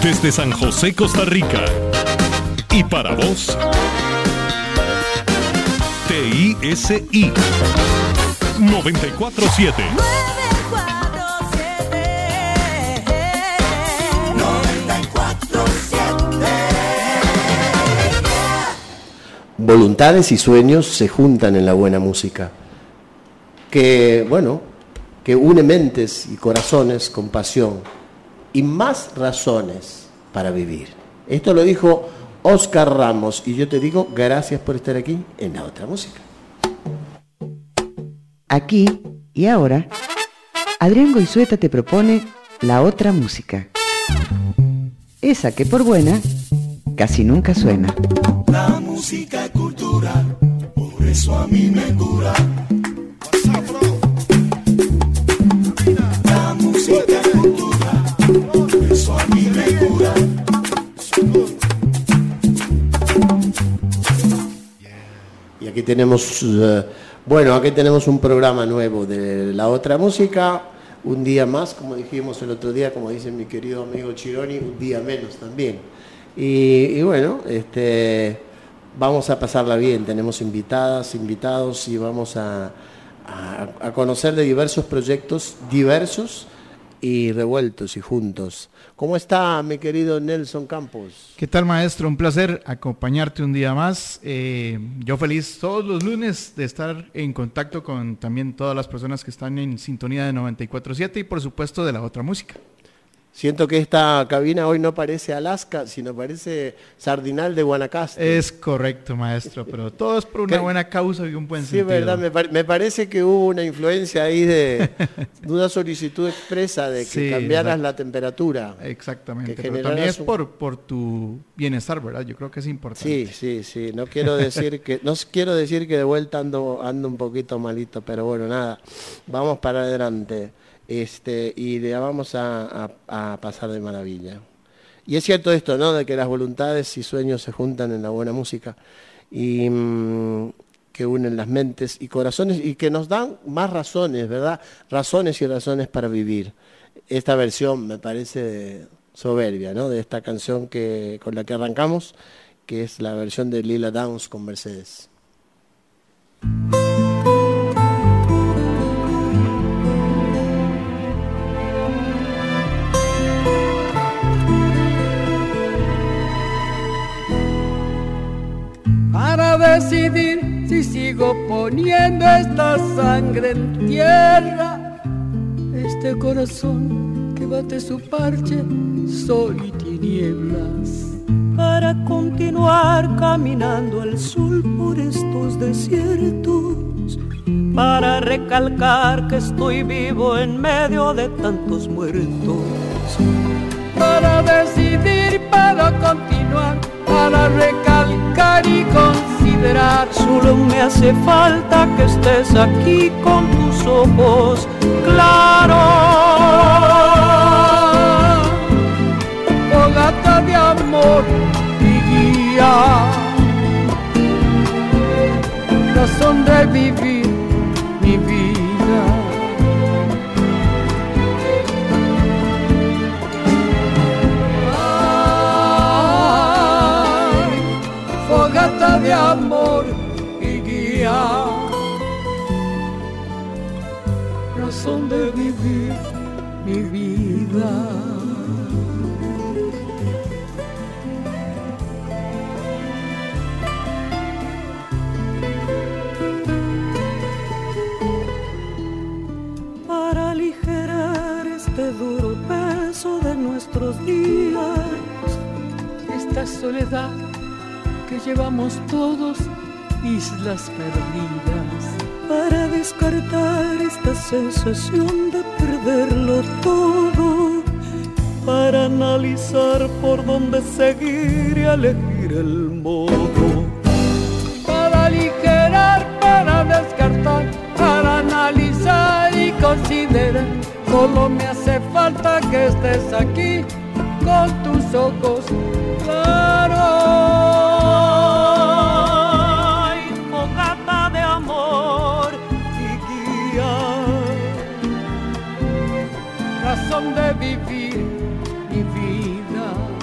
Desde San José, Costa Rica. Y para vos, TISI 94.7. Voluntades y sueños se juntan en la buena música, que une mentes y corazones con pasión y más razones para vivir. Esto lo dijo Oscar Ramos y yo te digo gracias por estar aquí en La Otra Música. Aquí y ahora, Adrián Goizueta te propone La Otra Música, esa que por buena casi nunca suena. La música cultural, por eso a mí me cura. La música cultural, por eso a mí me cura. Y aquí tenemos, aquí tenemos un programa nuevo de La Otra Música. Un día más, como dijimos el otro día, como dice mi querido amigo Chironi, un día menos también. Y vamos a pasarla bien, tenemos invitados y vamos a conocer de diversos proyectos, diversos y revueltos y juntos. ¿Cómo está mi querido Nelson Campos? ¿Qué tal, maestro? Un placer acompañarte un día más. Yo feliz todos los lunes de estar en contacto con también todas las personas que están en sintonía de 94.7 y por supuesto de La Otra Música. Siento que esta cabina hoy no parece Alaska, sino parece Sardinal de Guanacaste. Es correcto, maestro, pero todo es por una buena causa y un buen sentido. Sí, verdad, me parece que hubo una influencia ahí de una solicitud expresa de que cambiaras la temperatura. Exactamente, pero también es por tu bienestar, ¿verdad? Yo creo que es importante. Sí. No quiero decir que de vuelta ando un poquito malito, pero bueno, nada, vamos para adelante. Y le vamos a pasar de maravilla. Y es cierto esto, ¿no? De que las voluntades y sueños se juntan en la buena música y que unen las mentes y corazones y que nos dan más razones, ¿verdad? Razones y razones para vivir. Esta versión me parece soberbia, ¿no? De esta canción con la que arrancamos, que es la versión de Lila Downs con Mercedes. Para decidir si sigo poniendo esta sangre en tierra, este corazón que bate su parche, sol y tinieblas. Para continuar caminando al sur por estos desiertos, para recalcar que estoy vivo en medio de tantos muertos. Para decidir, para continuar, para recalcar y considerar. Solo me hace falta que estés aquí con tus ojos claros. Fogata de amor y guía, razón de vivir mi vida. De amor y guía, razón de vivir mi vida. Para aligerar este duro peso de nuestros días, esta soledad que llevamos todos, islas perdidas, para descartar esta sensación de perderlo todo, para analizar por dónde seguir y elegir el modo, para aligerar, para descartar, para analizar y considerar. Solo me hace falta que estés aquí con tus ojos claros. Razón de vivir mi vida.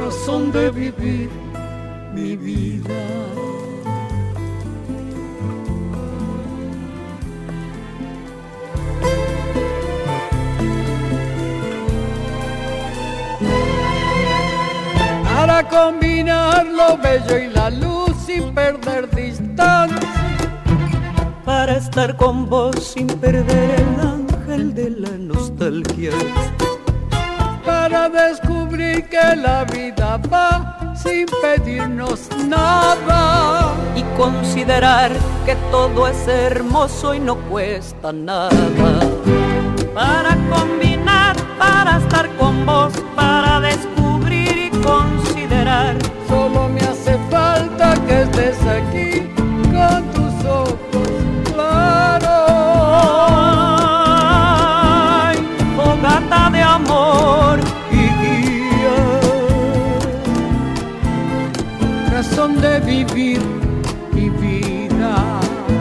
razón de vivir mi vida. Para combinar lo bello y la luz sin perder distancia, para estar con vos sin perder el ángel de la nostalgia, para descubrir que la vida va sin pedirnos nada y considerar que todo es hermoso y no cuesta nada. Para combinar, para estar con vos, para descubrir y considerar. Solo me hace falta que estés aquí con tus ojos claros. Ay, fogata de amor y guía, razón de vivir mi vida.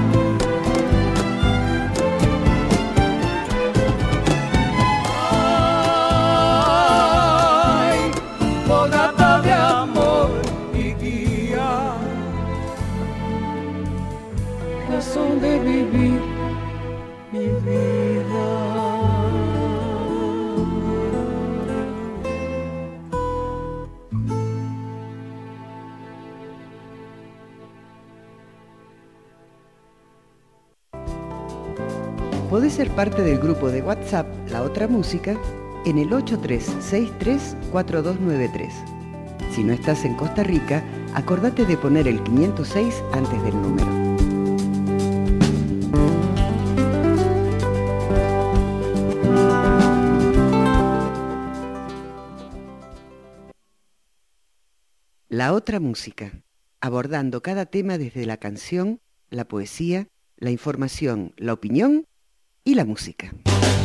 Ay, fogata de amor y guía, razón de vivir mi vida. Podés ser parte del grupo de WhatsApp La Otra Música en el 83634293. Si no estás en Costa Rica, acordate de poner el 506 antes del número. La Otra Música, abordando cada tema desde la canción, la poesía, la información, la opinión y la música.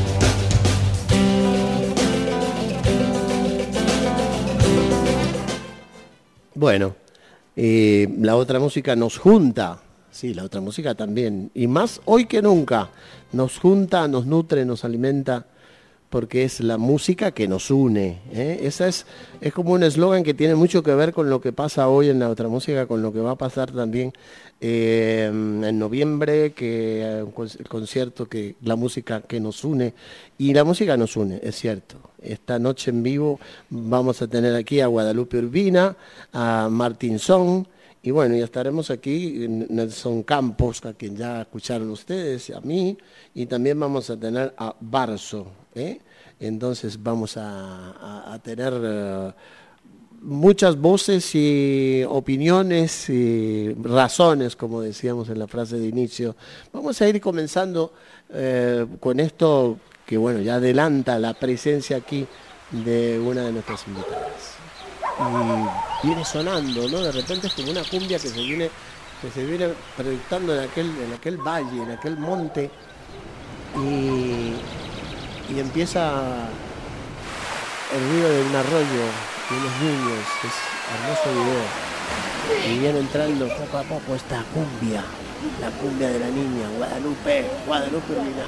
Bueno, la otra música nos junta, sí, la otra música también, y más hoy que nunca, nos junta, nos nutre, nos alimenta, porque es la música que nos une, ¿eh? Esa es como un eslogan que tiene mucho que ver con lo que pasa hoy en la otra música, con lo que va a pasar también en noviembre, que el concierto, que la música que nos une, y la música nos une, es cierto. Esta noche en vivo vamos a tener aquí a Guadalupe Urbina, a Martín Son, y bueno, ya estaremos aquí, Nelson Campos, a quien ya escucharon ustedes, a mí, y también vamos a tener a Barzo, ¿eh? Entonces vamos a tener muchas voces y opiniones y razones, como decíamos en la frase de inicio. Vamos a ir comenzando con esto que, bueno, ya adelanta la presencia aquí de una de nuestras invitadas. Y viene sonando, ¿no? De repente es como una cumbia que se viene proyectando en aquel valle, en aquel monte, y empieza el ruido de un arroyo y unos niños. Es hermoso video. Y viene entrando poco a poco esta cumbia, la cumbia de la niña, Guadalupe Urbina.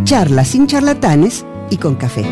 Charlas sin charlatanes y con café.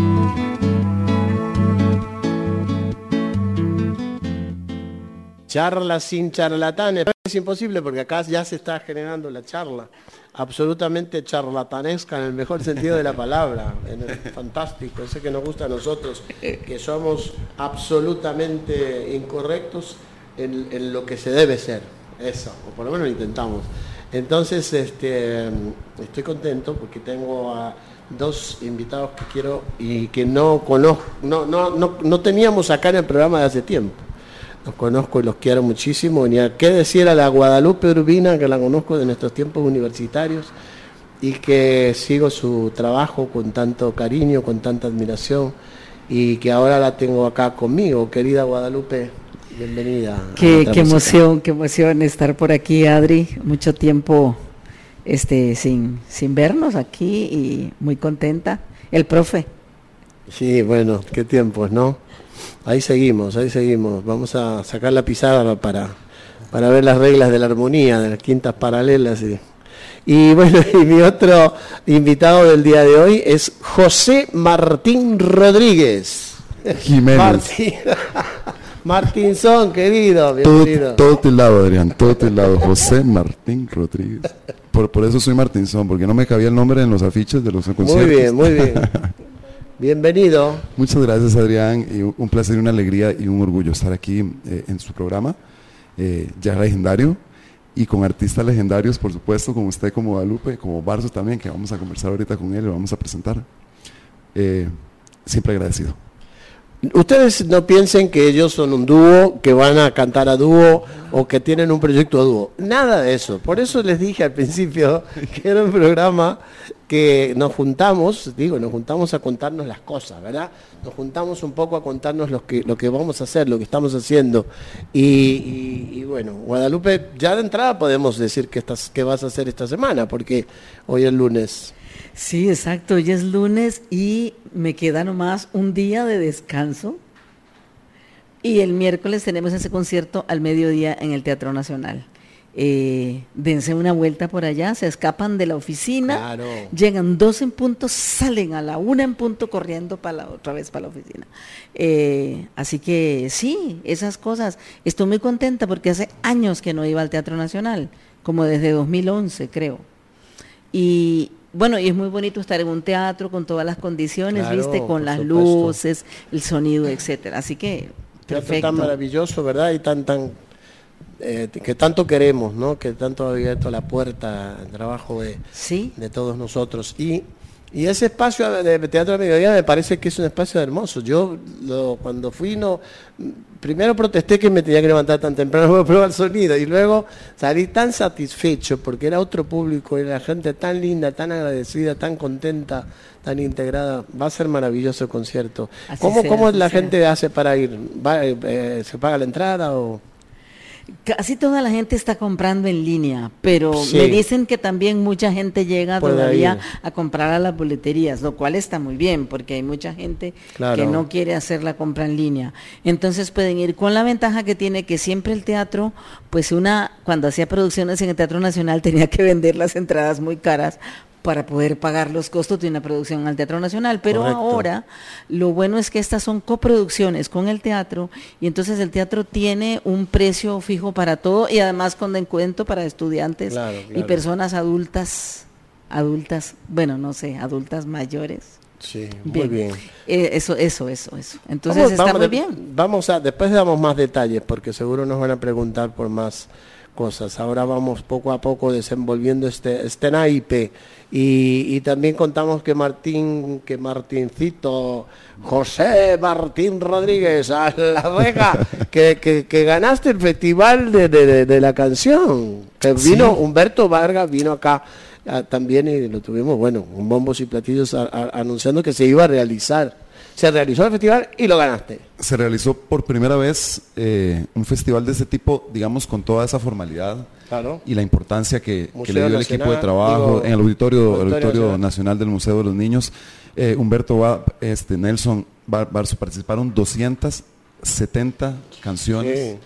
Charlas sin charlatanes. Es imposible porque acá ya se está generando la charla. Absolutamente charlatanesca en el mejor sentido de la palabra. Fantástico. Ese que nos gusta a nosotros, que somos absolutamente incorrectos en lo que se debe ser. Eso, o por lo menos lo intentamos. Entonces, estoy contento porque tengo a dos invitados que quiero y que no conozco, no teníamos acá en el programa de hace tiempo. Los conozco y los quiero muchísimo. Ni a qué decir a la Guadalupe Urbina, que la conozco de nuestros tiempos universitarios y que sigo su trabajo con tanto cariño, con tanta admiración, y que ahora la tengo acá conmigo. Querida Guadalupe, bienvenida. Qué emoción estar por aquí, Adri. Mucho tiempo sin vernos aquí y muy contenta. El profe. Sí, bueno, qué tiempos, ¿no? Ahí seguimos. Vamos a sacar la pizarra para ver las reglas de la armonía, de las quintas paralelas. Y bueno, y mi otro invitado del día de hoy es José Martín Rodríguez. Jiménez. Martínson, querido, bienvenido. Todo tildado, Adrián, todo tildado. José Martín Rodríguez. Por eso soy Martínson, porque no me cabía el nombre en los afiches de los conciertos. Muy bien. Bienvenido. Muchas gracias, Adrián, y un placer y una alegría y un orgullo estar aquí en su programa, ya legendario, y con artistas legendarios, por supuesto, como usted, como Guadalupe, como Barzo también, que vamos a conversar ahorita con él, lo vamos a presentar. Siempre agradecido. Ustedes no piensen que ellos son un dúo, que van a cantar a dúo o que tienen un proyecto a dúo. Nada de eso. Por eso les dije al principio que era un programa que nos juntamos a contarnos las cosas, ¿verdad? Nos juntamos un poco a contarnos lo que vamos a hacer, lo que estamos haciendo. Y bueno, Guadalupe, ya de entrada podemos decir que vas a hacer esta semana, porque hoy es lunes. Sí, exacto, hoy es lunes y me queda nomás un día de descanso y el miércoles tenemos ese concierto al mediodía en el Teatro Nacional. Dense una vuelta por allá, se escapan de la oficina, claro. Llegan 2 en punto, salen a la 1 en punto corriendo otra vez para la oficina. Así que sí, esas cosas. Estoy muy contenta porque hace años que no iba al Teatro Nacional, como desde 2011 creo. Y bueno, y es muy bonito estar en un teatro con todas las condiciones, claro, ¿viste? Con las supuesto. Luces, el sonido, etcétera. Así que Teatro perfecto. tan maravilloso, ¿verdad? Y que tanto queremos, ¿no? Que tanto ha abierto la puerta al trabajo de todos nosotros. Y ese espacio de Teatro de Mediodía me parece que es un espacio hermoso. Yo cuando fui, primero protesté que me tenía que levantar tan temprano para probar el sonido, y luego salí tan satisfecho porque era otro público, era gente tan linda, tan agradecida, tan contenta, tan integrada. Va a ser maravilloso el concierto. ¿Cómo la gente hace para ir? ¿Se paga la entrada o...? Casi toda la gente está comprando en línea, pero sí, me dicen que también mucha gente llega todavía ir a comprar a las boleterías, lo cual está muy bien, porque hay mucha gente claro, que no quiere hacer la compra en línea. Entonces pueden ir con la ventaja que tiene que siempre el teatro, pues cuando hacía producciones en el Teatro Nacional tenía que vender las entradas muy caras para poder pagar los costos de una producción al Teatro Nacional, pero correcto, ahora lo bueno es que estas son coproducciones con el teatro y entonces el teatro tiene un precio fijo para todo y además con descuento para estudiantes claro. y personas adultas, bueno, no sé, adultas mayores. Sí, muy bien. Eso. Entonces está muy bien. Después damos más detalles porque seguro nos van a preguntar por más cosas. Ahora vamos poco a poco desenvolviendo este naipe y también contamos que Martincito, José Martín Rodríguez a la Vega, que ganaste el festival de la canción, que vino sí. Humberto Vargas vino acá también y lo tuvimos, bueno, con bombos y platillos anunciando que se iba a realizar. Se realizó el festival y lo ganaste. Se realizó por primera vez un festival de ese tipo, digamos, con toda esa formalidad, claro, y la importancia que le dio el equipo de trabajo en el Auditorio Nacional del Museo de los Niños. Humberto Nelson Barzo, participaron 270 canciones. Sí.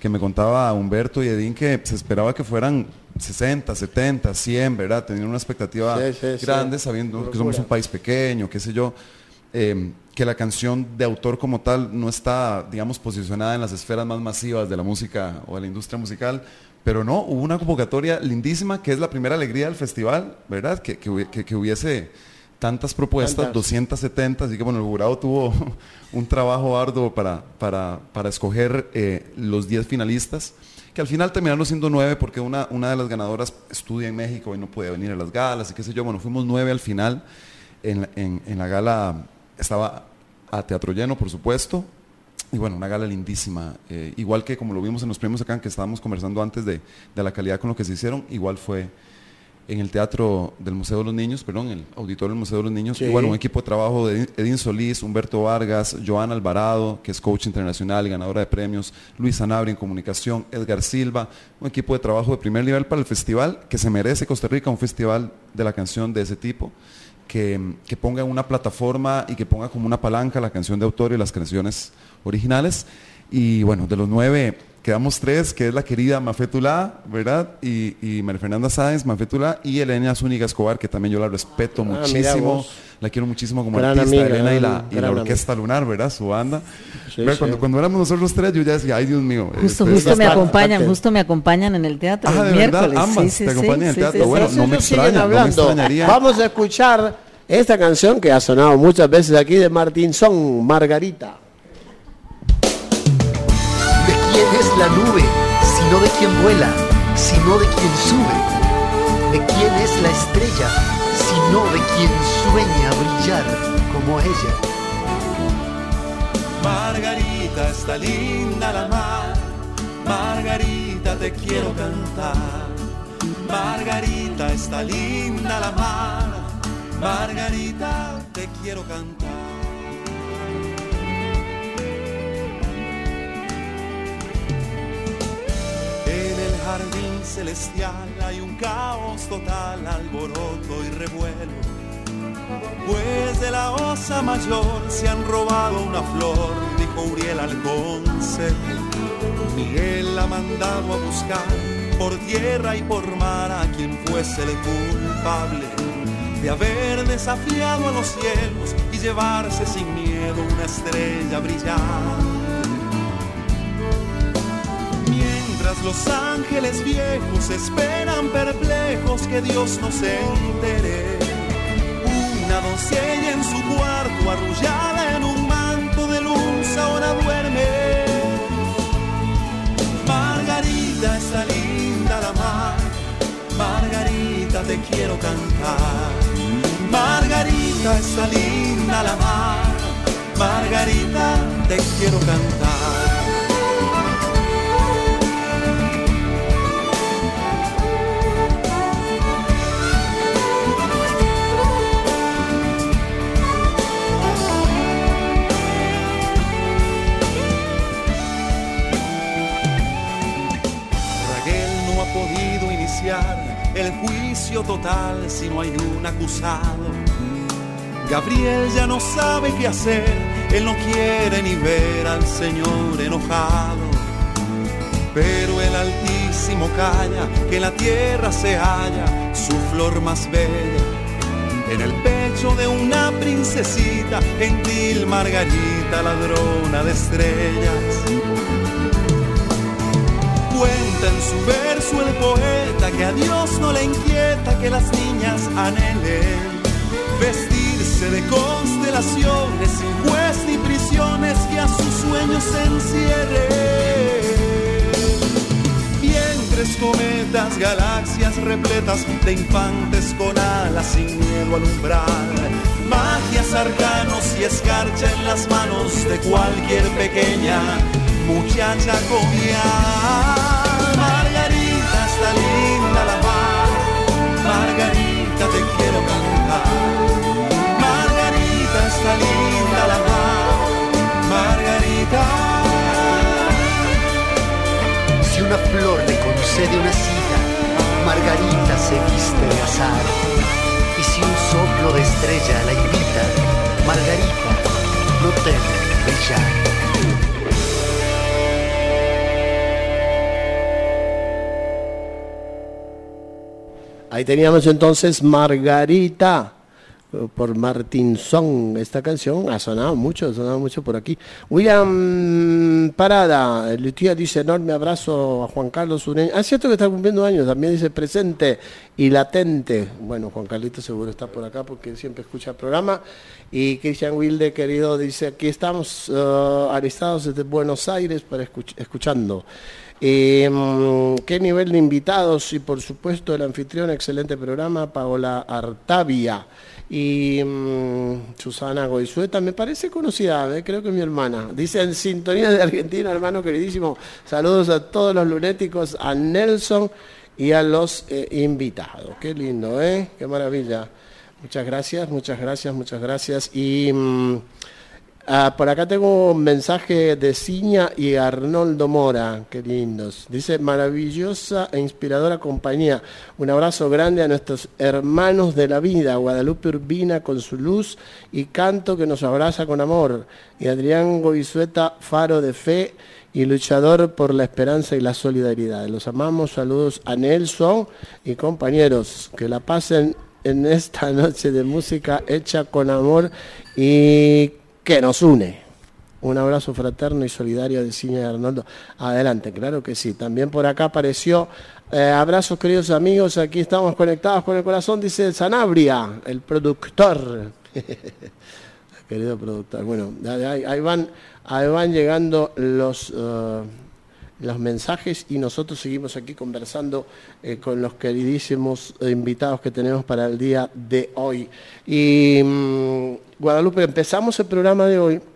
que me contaba Humberto y Edín que se esperaba que fueran 60, 70, 100, ¿verdad? Tenían una expectativa grande, sabiendo que somos un país pequeño, qué sé yo, que la canción de autor como tal no está, digamos, posicionada en las esferas más masivas de la música o de la industria musical, pero no, hubo una convocatoria lindísima, que es la primera alegría del festival, ¿verdad? Que hubiese tantas propuestas, 270, así que bueno, el jurado tuvo un trabajo arduo para escoger los 10 finalistas, que al final terminaron siendo 9 porque una de las ganadoras estudia en México y no podía venir a las galas y qué sé yo. Bueno, fuimos 9 al final. En la gala estaba a teatro lleno, por supuesto, y bueno, una gala lindísima, igual que como lo vimos en los premios acá, que estábamos conversando antes de la calidad con lo que se hicieron, igual fue en el Teatro del Museo de los Niños, perdón, el Auditorio del Museo de los Niños, y bueno, un equipo de trabajo de Edín Solís, Humberto Vargas, Joana Alvarado, que es coach internacional y ganadora de premios, Luis Sanabria en comunicación, Edgar Silva, un equipo de trabajo de primer nivel para el festival, que se merece Costa Rica, un festival de la canción de ese tipo, que ponga en una plataforma y que ponga como una palanca la canción de autor y las canciones originales. Y bueno, de los 9 quedamos 3, que es la querida Mafetulá, ¿verdad? Y María Fernanda Sáenz, Mafetulá, y Elena Zúñiga Escobar, que también yo la respeto muchísimo, la quiero muchísimo como gran artista, amiga, Elena y la Orquesta Lunar, ¿verdad? Su banda. Sí, cuando éramos nosotros 3, yo ya decía, ay Dios mío. Justo me acompañan en el teatro. Ah, de verdad, ambas te acompañan en el teatro. Bueno, no me extrañaría. Vamos a escuchar esta canción que ha sonado muchas veces aquí de Martín Son, Margarita. ¿Quién es la nube, sino de quien vuela, sino de quien sube? ¿De quién es la estrella, sino de quien sueña brillar como ella? Margarita, está linda la mar, Margarita, te quiero cantar. Margarita, está linda la mar, Margarita, te quiero cantar. Jardín celestial hay un caos total, alboroto y revuelo, pues de la osa mayor se han robado una flor, dijo Uriel al consejo. Miguel ha mandado a buscar por tierra y por mar a quien fuese el culpable de haber desafiado a los cielos y llevarse sin miedo una estrella brillante. Los ángeles viejos esperan perplejos que Dios no se entere. Una doncella en su cuarto arrullada en un manto de luz ahora duerme. Margarita, está linda la mar, Margarita, te quiero cantar. Margarita, está linda la mar, Margarita, te quiero cantar. El juicio total si no hay un acusado. Gabriel ya no sabe qué hacer, él no quiere ni ver al Señor enojado. Pero el Altísimo calla, que en la tierra se halla su flor más bella. En el pecho de una princesita, gentil Margarita, ladrona de estrellas. Cuenta en su verso el poeta que a Dios no le inquieta que las niñas anhelen vestirse de constelaciones sin juez ni prisiones, que a sus sueños se encierren. Vientres, cometas, galaxias repletas de infantes con alas sin miedo al umbral. Magias, arcanos y escarcha en las manos de cualquier pequeña muchacha jovial. Margarita, está linda la mar, Margarita, te quiero cantar. Margarita, está linda la mar, Margarita. Si una flor le concede una cita, Margarita se viste de azar. Y si un soplo de estrella la invita, Margarita no teme brillar. Ahí teníamos entonces Margarita por Martinson. Esta canción ha sonado mucho por aquí. William Parada, Lucía dice enorme abrazo a Juan Carlos Ureña. Ah, cierto que está cumpliendo años, también dice presente y latente. Bueno, Juan Carlito seguro está por acá porque siempre escucha el programa. Y Cristian Wilde, querido, dice aquí estamos alistados desde Buenos Aires para escuchando. Qué nivel de invitados y por supuesto el anfitrión, excelente programa, Paola Artavia. Y Susana Goizueta, me parece conocida, creo que es mi hermana. Dice en sintonía de Argentina, hermano queridísimo, saludos a todos los lunéticos, a Nelson y a los invitados. Qué lindo, qué maravilla. Muchas gracias, muchas gracias, muchas gracias. Y por acá tengo un mensaje de Ciña y Arnoldo Mora, qué lindos. Dice, maravillosa e inspiradora compañía. Un abrazo grande a nuestros hermanos de la vida, Guadalupe Urbina con su luz y canto que nos abraza con amor. Y Adrián Goizueta, faro de fe y luchador por la esperanza y la solidaridad. Los amamos, saludos a Nelson y compañeros, que la pasen en esta noche de música hecha con amor y que nos une. Un abrazo fraterno y solidario de Ciña y Arnoldo. Adelante, claro que sí. También por acá apareció, abrazos queridos amigos, aquí estamos conectados con el corazón, dice Sanabria, el productor. Querido productor. Bueno, ahí van llegando los mensajes y nosotros seguimos aquí conversando con los queridísimos invitados que tenemos para el día de hoy. Y Guadalupe, empezamos el programa de hoy,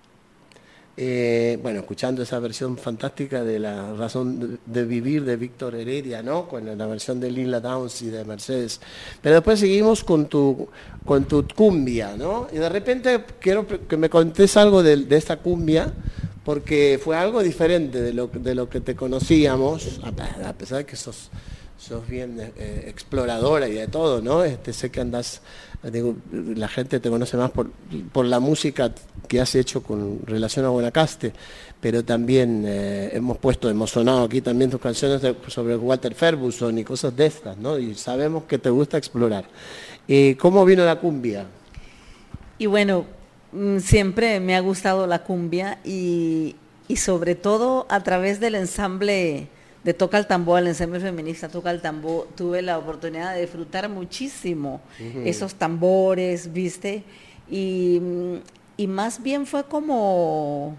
escuchando esa versión fantástica de La razón de vivir de Víctor Heredia, ¿no? Con la versión de Lila Downs y de Mercedes. Pero después seguimos con tu cumbia, ¿no? Y de repente quiero que me contés algo de esta cumbia, porque fue algo diferente de lo que te conocíamos, a pesar de que sos bien exploradora y de todo, ¿no? Sé que andás, la gente te conoce más por la música que has hecho con relación a Guanacaste, pero también hemos sonado aquí también tus canciones sobre Walter Ferguson y cosas de estas, ¿no? Y sabemos que te gusta explorar. ¿Cómo vino la cumbia? Y bueno, siempre me ha gustado la cumbia y sobre todo a través del ensamble de Toca el Tambor, el ensamble feminista Toca el Tambor, tuve la oportunidad de disfrutar muchísimo esos tambores, ¿viste? Y más bien fue como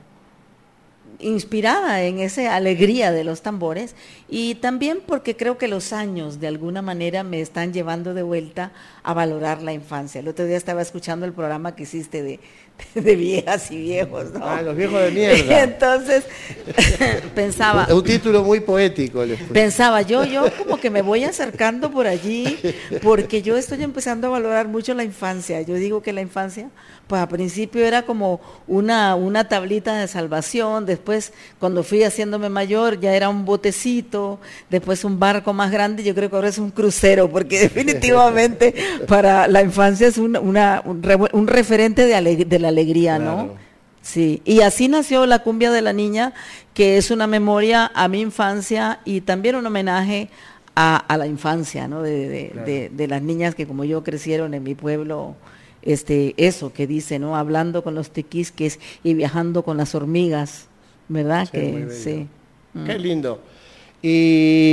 inspirada en esa alegría de los tambores y también porque creo que los años de alguna manera me están llevando de vuelta a valorar la infancia. El otro día estaba escuchando el programa que hiciste de viejas y viejos, ¿no? Ah, los viejos de mierda. Entonces pensaba, es un título muy poético. Pensaba yo como que me voy acercando por allí porque yo estoy empezando a valorar mucho la infancia. Yo digo que la infancia, pues al principio era como una tablita de salvación, después cuando fui haciéndome mayor ya era un botecito, después un barco más grande, yo creo que ahora es un crucero, porque definitivamente para la infancia es un referente de la alegría, claro. ¿No? Sí, y así nació la cumbia de la niña, que es una memoria a mi infancia y también un homenaje a la infancia, ¿no? De las niñas que como yo crecieron en mi pueblo. Eso que dice, ¿no? Hablando con los tiquisques y viajando con las hormigas, ¿verdad? Sí, que sí. Qué lindo. Y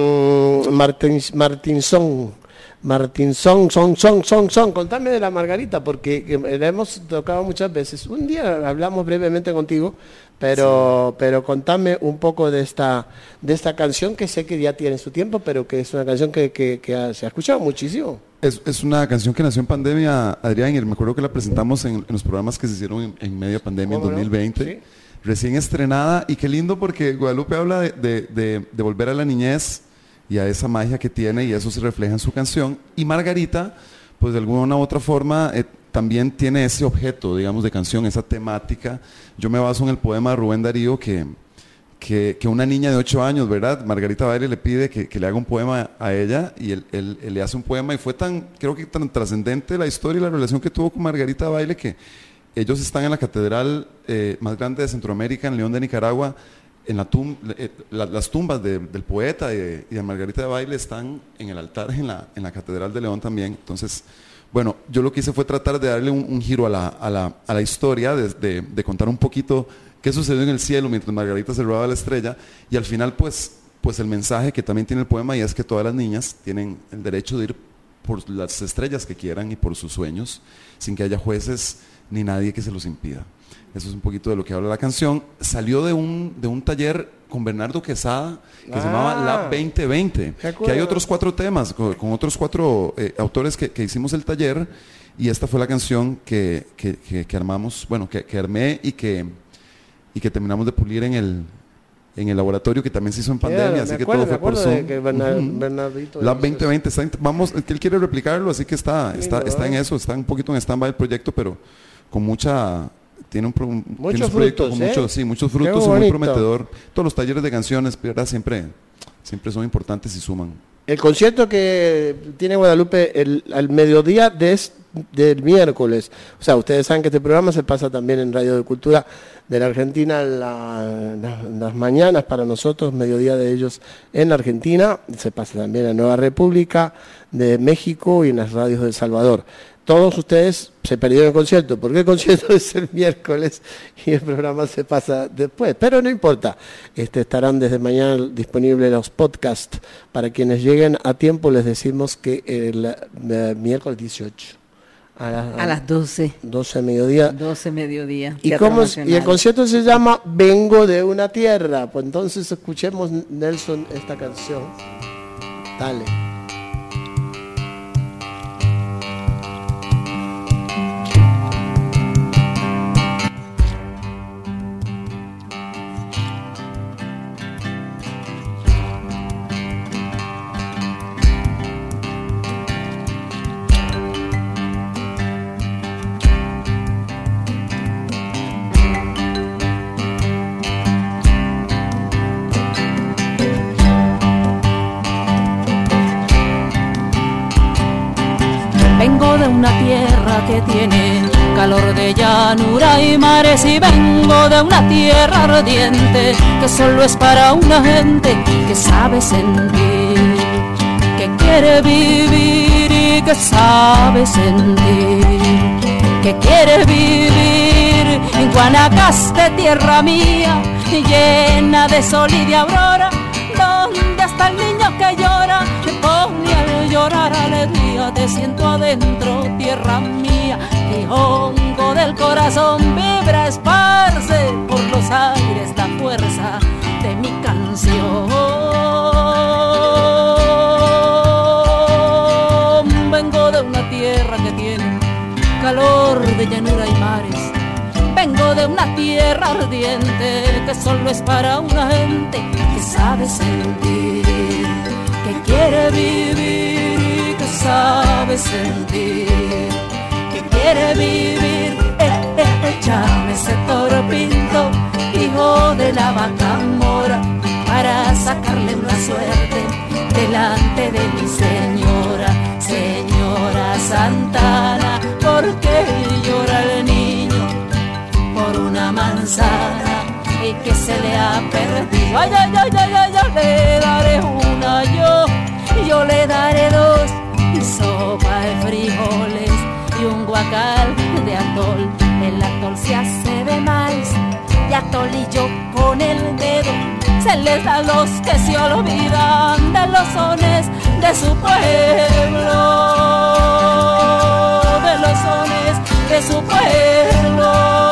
Martinson, contame de la Margarita, porque la hemos tocado muchas veces. Un día hablamos brevemente contigo, pero contame un poco de esta canción que sé que ya tiene su tiempo, pero que es una canción que se ha escuchado muchísimo. Es una canción que nació en pandemia, Adrián, y me acuerdo que la presentamos en los programas que se hicieron en media pandemia en 2020. ¿Sí? Recién estrenada, y qué lindo porque Guadalupe habla de volver a la niñez y a esa magia que tiene, y eso se refleja en su canción. Y Margarita, pues de alguna u otra forma, también tiene ese objeto, digamos, de canción, esa temática. Yo me baso en el poema de Rubén Darío que una niña de 8 años, ¿verdad? Margarita Baile le pide que le haga un poema a ella, y él le hace un poema, y fue creo que tan trascendente la historia y la relación que tuvo con Margarita Baile, que ellos están en la catedral más grande de Centroamérica, en León de Nicaragua, las tumbas del poeta y de Margarita de Baile están en el altar en la Catedral de León también. Entonces, bueno, yo lo que hice fue tratar de darle un giro a la historia, de contar un poquito qué sucedió en el cielo mientras Margarita se robaba la estrella, y al final pues el mensaje que también tiene el poema, y es que todas las niñas tienen el derecho de ir por las estrellas que quieran y por sus sueños, sin que haya jueces ni nadie que se los impida. Eso es un poquito de lo que habla la canción. Salió de un taller con Bernardo Quesada que se llamaba Lab 2020, que hay otros 4 temas con otros 4 autores que hicimos el taller, y esta fue la canción que armamos, bueno, que armé y que terminamos de pulir en el laboratorio, que también se hizo en pandemia, así que todo fue por Zoom. Bernardito Lab 2020 que él quiere replicarlo, así que está en eso, está un poquito en stand-by el proyecto, pero con tiene muchos frutos, muchos frutos y muy prometedor. Todos los talleres de canciones, ¿verdad? Siempre son importantes y suman. El concierto que tiene Guadalupe al mediodía del miércoles, o sea, ustedes saben que este programa se pasa también en Radio de Cultura de la Argentina las mañanas para nosotros, mediodía de ellos en la Argentina, se pasa también en Nueva República de México y en las radios de El Salvador. Todos ustedes se perdieron el concierto, porque el concierto es el miércoles y el programa se pasa después, pero no importa, estarán desde mañana disponibles los podcasts. Para quienes lleguen a tiempo les decimos que el miércoles 18 a las 12 mediodía. 12 mediodía. ¿Y el concierto se llama Vengo de una tierra? Pues entonces escuchemos, Nelson, esta canción. Dale. Una tierra que tiene calor de llanura y mares, y vengo de una tierra ardiente que solo es para una gente que sabe sentir, que quiere vivir y que sabe sentir, que quiere vivir en Guanacaste, tierra mía, llena de sol y de aurora, donde hasta el niño que llora me pone al llorar alegría. Te siento adentro, tierra mía, y hongo del corazón vibra, esparce por los aires la fuerza de mi canción. Vengo de una tierra que tiene calor de llanura y mares, vengo de una tierra ardiente que solo es para una gente que sabe sentir, que quiere vivir y que sabe sentir, que quiere vivir. Échame ese toro pinto, hijo de la vaca mora, para sacarle una suerte delante de mi señora, señora Santana, porque llora el niño por una manzana y que se le ha perdido. Ay, ay, ay, ay, ay, yo le daré una, yo le daré 2, y sopa de frijoles y un guacal de atol. El atol se hace de maíz y atolillo con el dedo se les da a los que se olvidan de los sones de su pueblo, de los sones de su pueblo.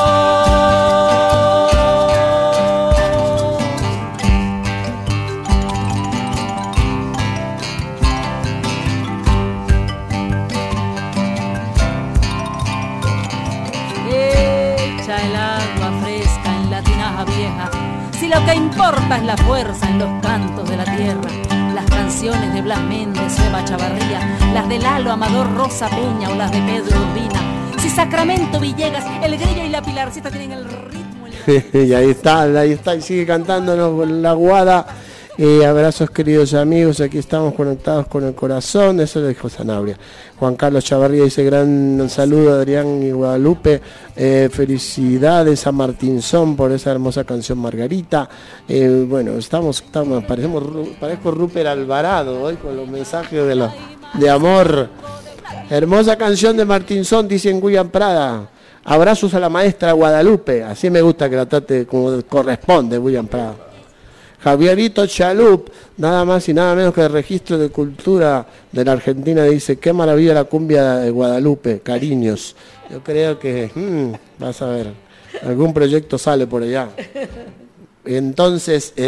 Vieja, si lo que importa es la fuerza en los cantos de la tierra, las canciones de Blas Méndez o Eva Chavarría, las de Lalo Amador, Rosa Peña o las de Pedro Urbina, si Sacramento Villegas, el Grillo y la Pilarcita tienen el ritmo. Y ahí está, y sigue cantándonos la guada. Abrazos queridos amigos, aquí estamos conectados con el corazón, eso lo dijo Sanabria. Juan Carlos Chavarría dice gran saludo a Adrián y Guadalupe, felicidades a Martinson por esa hermosa canción Margarita. Bueno, parezco Rupert Alvarado hoy con los mensajes de amor. Hermosa canción de Martinson, dice William Prada. Abrazos a la maestra Guadalupe, así me gusta que la trate como corresponde William Prada. Javierito Chalup, nada más y nada menos que el registro de cultura de la Argentina, dice, qué maravilla la cumbia de Guadalupe, cariños. Yo creo que, vas a ver, algún proyecto sale por allá. Entonces,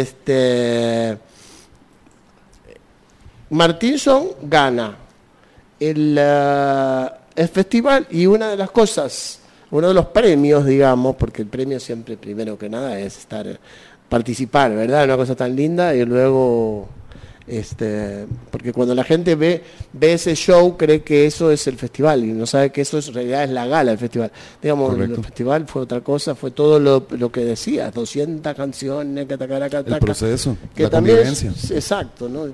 Martinson gana el festival y una de las cosas, uno de los premios, digamos, porque el premio siempre, primero que nada, es participar, ¿verdad? Una cosa tan linda y luego, porque cuando la gente ve ese show cree que eso es el festival y no sabe que eso en realidad es la gala del festival. Digamos, el festival fue otra cosa, fue todo lo que decías, 200 canciones, el proceso, que la también convivencia. Exacto, ¿no?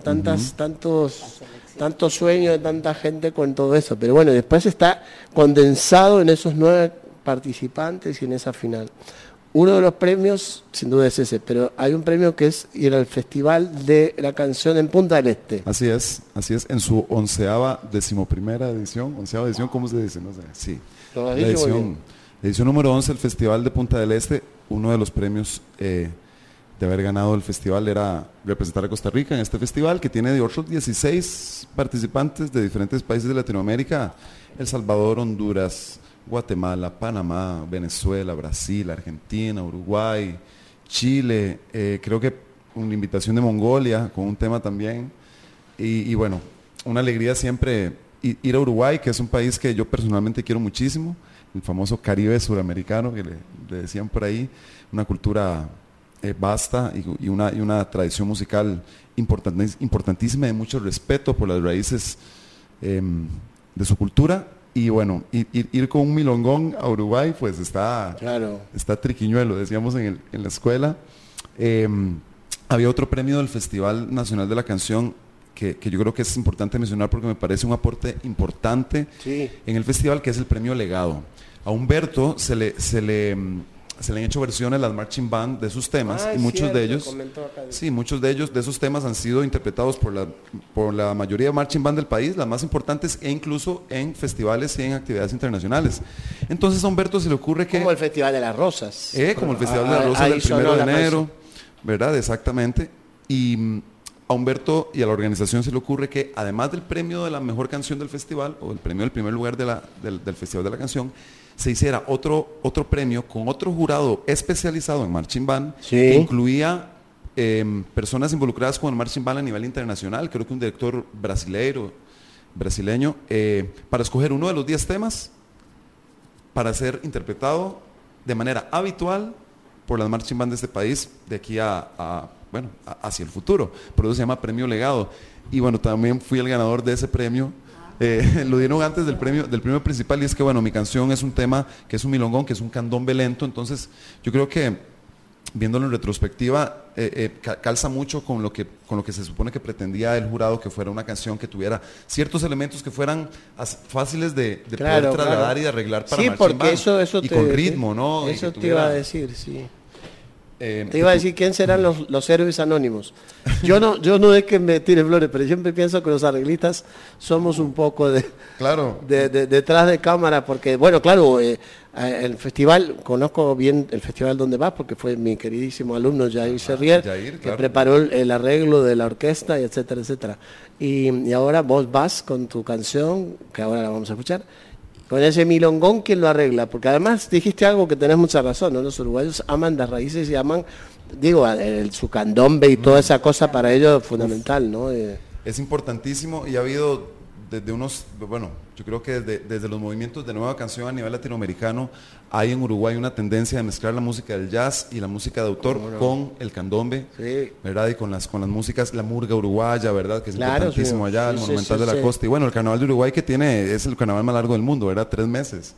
Tantos sueños de tanta gente con todo eso, pero bueno, después está condensado en esos 9 participantes y en esa final. Uno de los premios, sin duda es ese, pero hay un premio que es ir al Festival de la Canción en Punta del Este. Así es, en su 11ª edición, ¿cómo se dice? No sé, sí. La edición número 11 del Festival de Punta del Este, uno de los premios de haber ganado el festival era representar a Costa Rica en este festival, que tiene de otros 16 participantes de diferentes países de Latinoamérica, El Salvador, Honduras, Guatemala, Panamá, Venezuela, Brasil, Argentina, Uruguay, Chile, creo que una invitación de Mongolia con un tema también, y bueno, una alegría siempre ir a Uruguay, que es un país que yo personalmente quiero muchísimo, el famoso Caribe suramericano que le decían por ahí, una cultura vasta y una tradición musical importantísima, de mucho respeto por las raíces de su cultura. Y bueno, ir con un milongón a Uruguay, pues está triquiñuelo, decíamos en la escuela. Había otro premio del Festival Nacional de la Canción que yo creo que es importante mencionar porque me parece un aporte importante en el festival, que es el premio Legado. A Humberto se le han hecho versiones las marching band de sus temas, y muchos de ellos de esos temas han sido interpretados por la mayoría de marching band del país, las más importantes, e incluso en festivales y en actividades internacionales. Entonces a Humberto se le ocurre que... Como el Festival de las Rosas. Como el Festival de las Rosas del 1 de enero, ¿verdad? Exactamente. Y a Humberto y a la organización se le ocurre que, además del premio de la mejor canción del festival, o el premio del primer lugar del Festival de la Canción, se hiciera otro premio con otro jurado especializado en marching band, que incluía personas involucradas con el marching band a nivel internacional, creo que un director brasileño, para escoger uno de los 10 temas para ser interpretado de manera habitual por las marching band de este país de aquí hacia el futuro. Por eso se llama Premio Legado. Y bueno, también fui el ganador de ese premio. Lo dieron antes del premio principal, y es que bueno, mi canción es un tema que es un milongón, que es un candombe lento, entonces yo creo que viéndolo en retrospectiva calza mucho con lo que se supone que pretendía el jurado, que fuera una canción que tuviera ciertos elementos que fueran fáciles de poder trasladar y de arreglar para marching band, y con ritmo, ¿no? Eso te iba a decir, sí. Te iba a decir quién serán los héroes anónimos. Yo no es que me tire flores, pero siempre pienso que los arreglistas somos un poco detrás de cámara, porque bueno, claro, el festival, conozco bien el festival donde vas, porque fue mi queridísimo alumno Jair Serrier, que preparó el arreglo de la orquesta, y etcétera, etcétera. Y ahora vos vas con tu canción, que ahora la vamos a escuchar, con ese milongón, ¿quién lo arregla? Porque además dijiste algo que tenés mucha razón, ¿no? Los uruguayos aman las raíces y aman, su candombe y toda esa cosa para ellos es fundamental, ¿no? Es importantísimo, y ha habido yo creo que desde los movimientos de nueva canción a nivel latinoamericano, hay en Uruguay una tendencia de mezclar la música del jazz y la música de autor con el candombe, ¿verdad? Y con las músicas, la murga uruguaya, ¿verdad? Que es importantísimo allá, el Monumental de la Costa. Y bueno, el carnaval de Uruguay, que es el carnaval más largo del mundo, ¿verdad? 3 meses.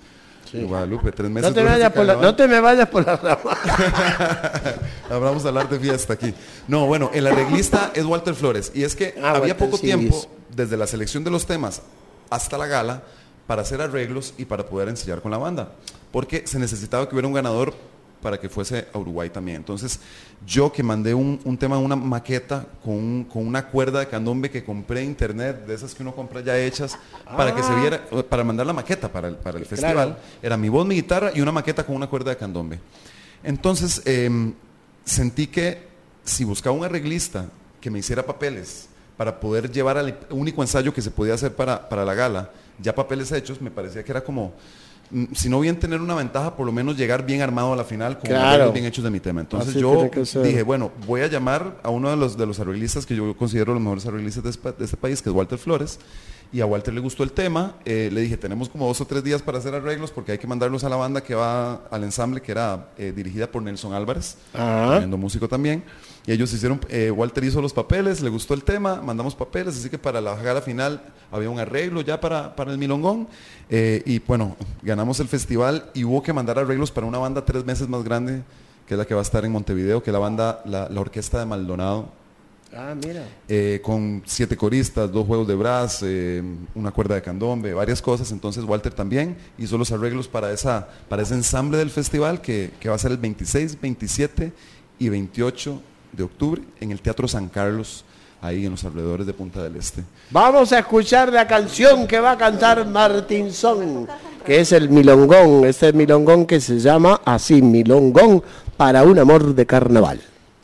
Sí. Guadalupe, 3 meses. No te me vayas por la rama. Vamos a hablar de fiesta aquí. No, bueno, el arreglista es Walter Flores. Y es que había poco tiempo, desde la selección de los temas hasta la gala, para hacer arreglos y para poder ensayar con la banda. Porque se necesitaba que hubiera un ganador para que fuese a Uruguay también. Entonces, yo que mandé un tema, una maqueta con una cuerda de candombe que compré en internet, de esas que uno compra ya hechas, para que se viera, para mandar la maqueta para el festival. Claro. Era mi voz, mi guitarra y una maqueta con una cuerda de candombe. Entonces, sentí que si buscaba un arreglista que me hiciera papeles para poder llevar al único ensayo que se podía hacer para la gala, ya papeles hechos, me parecía que era como, si no bien tener una ventaja, por lo menos llegar bien armado a la final con arreglos bien hechos de mi tema. Entonces así yo dije, bueno, voy a llamar a uno de los arreglistas que yo considero los mejores arreglistas de este país, que es Walter Flores, y a Walter le gustó el tema. Le dije, tenemos como 2 o 3 días para hacer arreglos porque hay que mandarlos a la banda que va al ensamble, que era dirigida por Nelson Álvarez, tremendo músico también. Y ellos hicieron, Walter hizo los papeles, le gustó el tema, mandamos papeles, así que para la gala final había un arreglo ya para el milongón. Y bueno, ganamos el festival y hubo que mandar arreglos para una banda 3 veces más grande, que es la que va a estar en Montevideo, que es la banda, la Orquesta de Maldonado. Mira. Con 7 coristas, 2 juegos de brass, una cuerda de candombe, varias cosas. Entonces Walter también hizo los arreglos para ese ensamble del festival que va a ser el 26, 27 y 28 de octubre en el Teatro San Carlos, ahí en los alrededores de Punta del Este. Vamos a escuchar la canción que va a cantar Martinson, que es el milongón, este milongón que se llama así, Milongón para un amor de carnaval.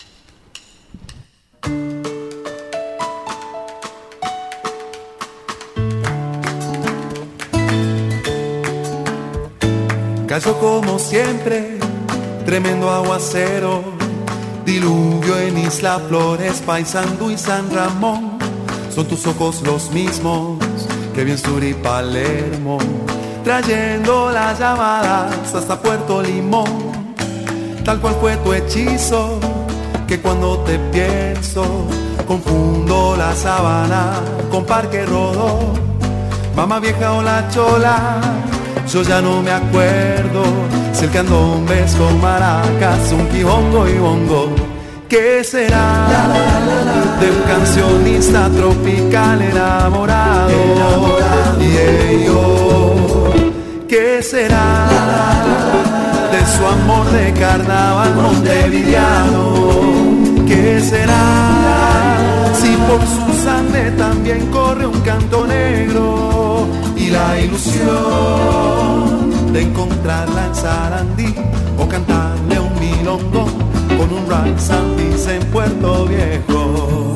Cayó como siempre, tremendo aguacero, diluvio en Isla Flores, Paysandú y San Ramón. Son tus ojos los mismos que vi en Sur y Palermo, trayendo las llamadas hasta Puerto Limón. Tal cual fue tu hechizo, que cuando te pienso confundo la sabana con Parque Rodó. Mamá vieja o la chola, yo ya no me acuerdo si el candombe es con maracas, un quijongo y bongo. ¿Qué será de un cancionista tropical enamorado? Y yo, ¿qué será de su amor de carnaval montevideano? ¿Qué será si por su sangre también corre un canto negro? Y la ilusión de encontrarla en Sarandí o cantarle un milongón con un rap sandís en Puerto Viejo.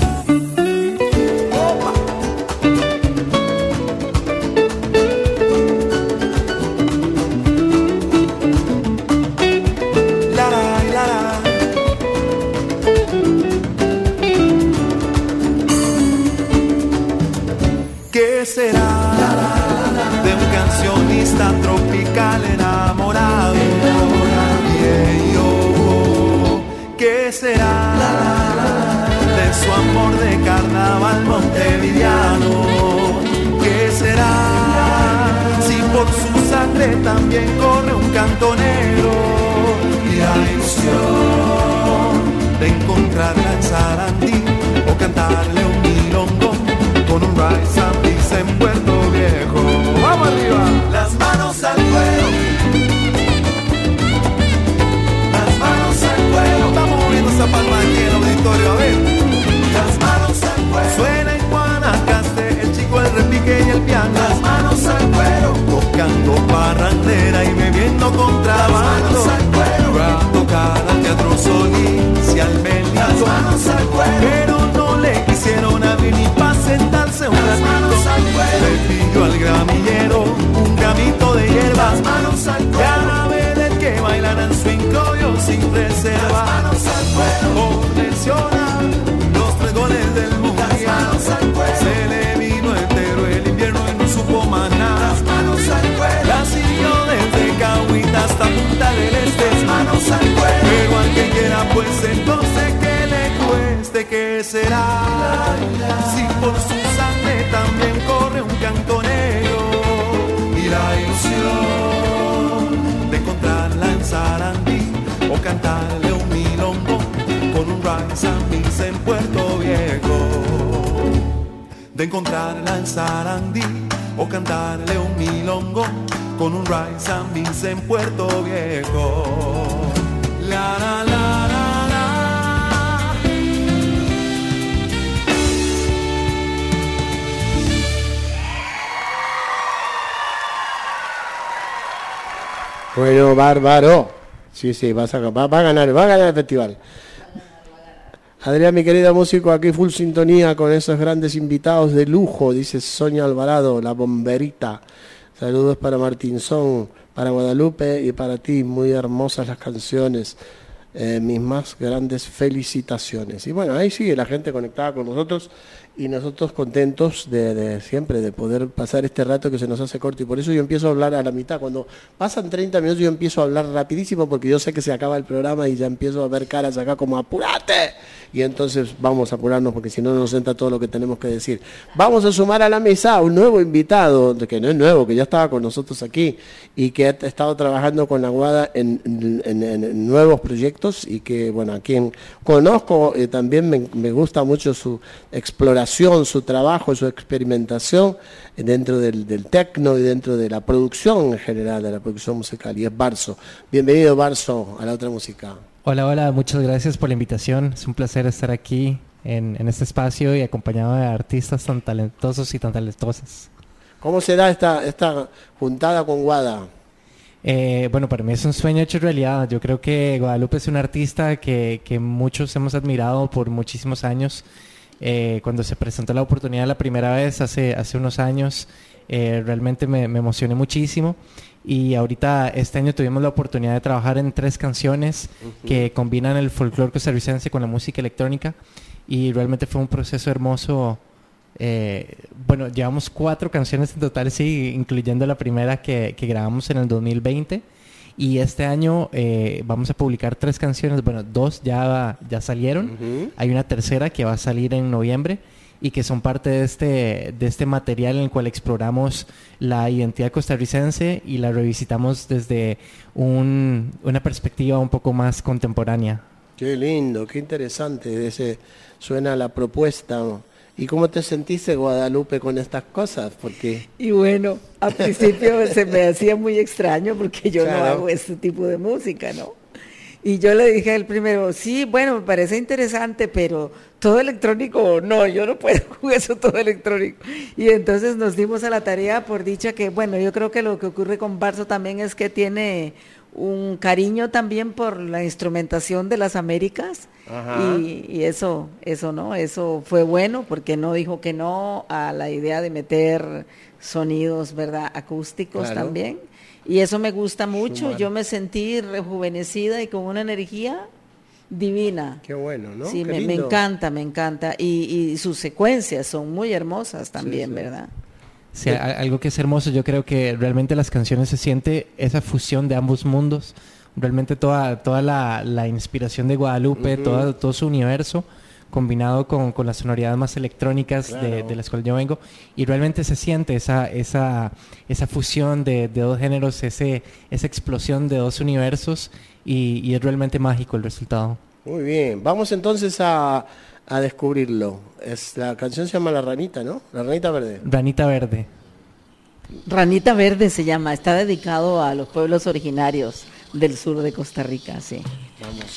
¿Qué será de un cancionista tropical enamorado? ¿Qué será de su amor de carnaval montevideano? ¿Qué será si por su sangre también corre un canto negro? Y la ilusión de encontrarla en Sarandí o cantarle un milongón con un rice and peas en Puerto Viejo. ¡Vamos arriba! Las manos al cuero, las manos al cuero. Estamos moviendo esa palma aquí en el auditorio, a ver. Las manos al cuero. Suena en Guanacaste, el chico, el repique y el piano. Las manos al cuero. Tocando parrandera y bebiendo contrabando. Las manos al cuero. Va a tocar al Teatro Solís y al Melito. Las manos al cuero. Pero no le quisieron abrir ni para sentarse un ratito. Le pidió al gramillero un gramito de hierbas. Las manos al cuero. Cada vez del que bailaran swing yo sin reserva. Las manos al cuero. Por mencionar los 3 goles del mundial. Las manos al cuero. Se le vino entero el invierno y no supo maná. Las manos al cuero. La siguió desde Cahuita hasta Punta del Este. Las manos al cuero. Pero al que quiera pues entonces que le cueste. ¿Qué será si por su sangre también corre un canto negro? Y la ilusión San Luis en Puerto Viejo, de encontrarla en Sarandí o cantarle un milongo con un rice and beans en Puerto Viejo. La la la la la. Bueno, bárbaro. Sí, va a ganar el festival. Adrián, mi querido músico, aquí full sintonía con esos grandes invitados de lujo, dice Sonia Alvarado, la bomberita. Saludos para Martinzón, para Guadalupe y para ti, muy hermosas las canciones. Mis más grandes felicitaciones. Y bueno, ahí sigue la gente conectada con nosotros y nosotros contentos de siempre de poder pasar este rato que se nos hace corto, y por eso yo empiezo a hablar a la mitad. Cuando pasan 30 minutos yo empiezo a hablar rapidísimo porque yo sé que se acaba el programa y ya empiezo a ver caras acá como apúrate, y entonces vamos a apurarnos porque si no nos entra todo lo que tenemos que decir. Vamos a sumar a la mesa un nuevo invitado, que no es nuevo, que ya estaba con nosotros aquí y que ha estado trabajando con la Guada en nuevos proyectos, y que bueno, a quien conozco también me gusta mucho su exploración, su trabajo, su experimentación dentro del tecno y dentro de la producción en general, de la producción musical, y es Barso. Bienvenido, Barso, a La Otra Música. Hola, muchas gracias por la invitación. Es un placer estar aquí en este espacio y acompañado de artistas tan talentosos y tan talentosas. ¿Cómo será esta juntada con Guada? Bueno, para mí es un sueño hecho realidad. Yo creo que Guadalupe es una artista que muchos hemos admirado por muchísimos años. Cuando se presentó la oportunidad la primera vez hace unos años, realmente me emocioné muchísimo, y ahorita este año tuvimos la oportunidad de trabajar en 3 canciones que combinan el folclore costarricense con la música electrónica, y realmente fue un proceso hermoso. Bueno, llevamos 4 canciones en total, sí, incluyendo la primera que grabamos en el 2020. Y este año vamos a publicar 3 canciones, bueno, 2 ya salieron, hay una tercera que va a salir en noviembre, y que son parte de este material en el cual exploramos la identidad costarricense y la revisitamos desde una perspectiva un poco más contemporánea. Qué lindo, qué interesante, suena la propuesta. ¿Y cómo te sentiste, Guadalupe, con estas cosas? Porque... Y bueno, al principio se me hacía muy extraño porque yo no hago este tipo de música, ¿no? Y yo le dije al primero, sí, bueno, me parece interesante, pero todo electrónico, no, yo no puedo con eso todo electrónico. Y entonces nos dimos a la tarea, por dicha que, bueno, yo creo que lo que ocurre con Barso también es que tiene un cariño también por la instrumentación de las Américas. Y eso fue bueno, porque no dijo que no a la idea de meter sonidos, ¿verdad?, acústicos también, y eso me gusta mucho. Yo me sentí rejuvenecida y con una energía divina. Qué bueno, ¿no? Sí, me encanta, y sus secuencias son muy hermosas también, ¿verdad? Sí, algo que es hermoso, yo creo que realmente las canciones se siente esa fusión de ambos mundos. Realmente toda la inspiración de Guadalupe, todo su universo, combinado con las sonoridades más electrónicas de las cuales yo vengo, y realmente se siente esa fusión de 2 géneros, esa explosión de 2 universos, y es realmente mágico el resultado. Muy bien, vamos entonces a descubrirlo. La canción se llama La Ranita, ¿no? La Ranita Verde. Ranita Verde. Ranita Verde se llama, está dedicado a los pueblos originarios del sur de Costa Rica, sí. Vamos.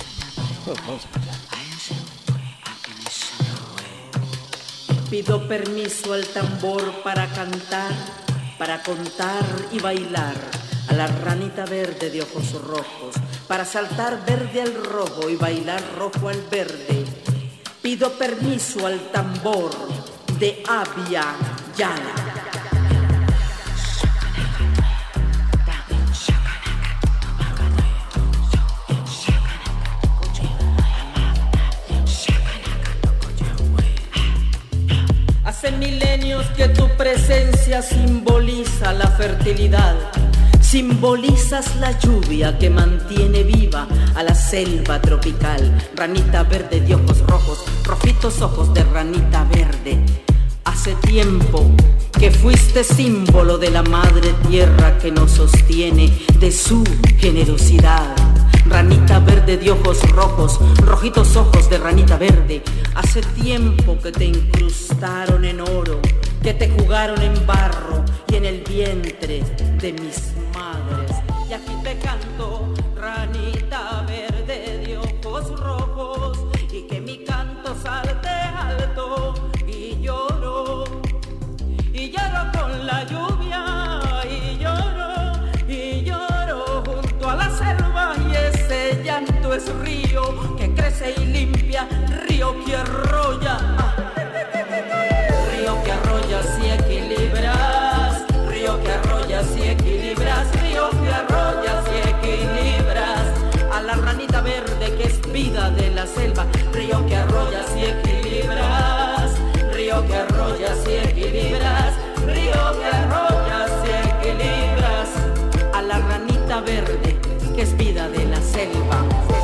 Pido permiso al tambor para cantar, para contar y bailar a la ranita verde de ojos rojos, para saltar verde al rojo y bailar rojo al verde. Pido permiso al tambor de Abya Yala. Hace milenios que tu presencia simboliza la fertilidad, simbolizas la lluvia que mantiene viva a la selva tropical. Ranita verde de ojos rojos, rojitos ojos de ranita verde. Hace tiempo que fuiste símbolo de la madre tierra que nos sostiene, de su generosidad. ranita verde de ojos rojos, rojitos ojos de ranita verde. Hace tiempo que te incrustaron en oro, que te jugaron en barro y en el vientre de mis madres. Y aquí te canto, ranita verde de ojos rojos, y que mi canto salte alto, y lloro con la lluvia, y lloro junto a la selva, y ese llanto es río que crece y limpia, río que arrolla, río que arrollas y equilibras, río que arrollas y equilibras, río que arrollas y equilibras a la ranita verde que es vida de la selva, río que arrollas y equilibras, río que arrollas y equilibras, río que arrollas y equilibras a la ranita verde que es vida de la selva.